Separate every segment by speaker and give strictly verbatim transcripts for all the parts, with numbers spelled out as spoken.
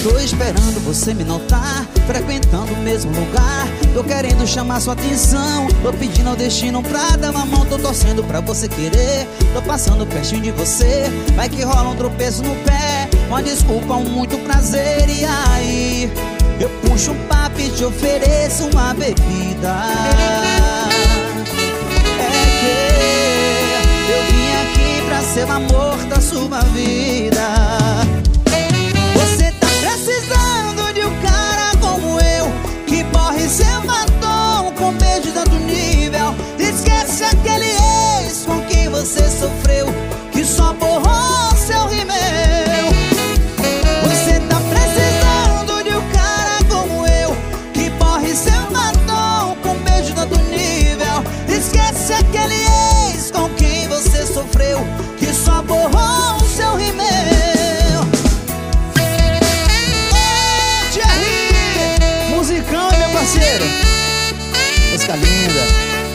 Speaker 1: Tô esperando você me notar, frequentando o mesmo lugar. Tô querendo chamar sua atenção, tô pedindo ao destino pra dar uma mão. Tô torcendo pra você querer, tô passando pertinho de você. Vai que rola um tropeço no pé, uma desculpa, um muito prazer. E aí, eu puxo um papo e te ofereço uma bebida. É que eu vim aqui pra ser o amor da sua vida. Você tá precisando de um cara como eu, que borre seu batom com beijo de alto nível. Esquece aquele ex com quem você sofreu, que só borrou seu rímel. Você tá precisando de um cara como eu, que borre seu batom com beijo de alto nível. Esquece aquele ex com quem você sofreu, que só borrou seu rímel. Musicão, meu parceiro, música linda.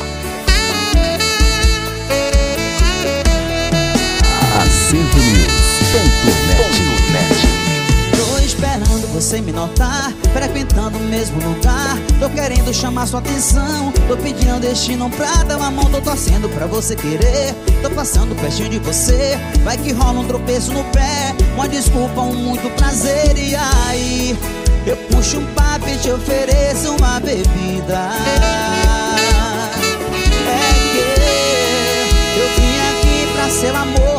Speaker 2: Acervo News ponto net.
Speaker 1: Tô esperando você me notar, frequentando o mesmo lugar. Tô querendo chamar sua atenção, tô pedindo ao destino pra dar uma mão. Tô torcendo pra você querer, tô passando pertinho de você. Vai que rola um tropeço no pé, uma desculpa, um muito prazer. E aí, eu puxo um papo e te ofereço uma bebida. É que eu vim aqui pra ser o amor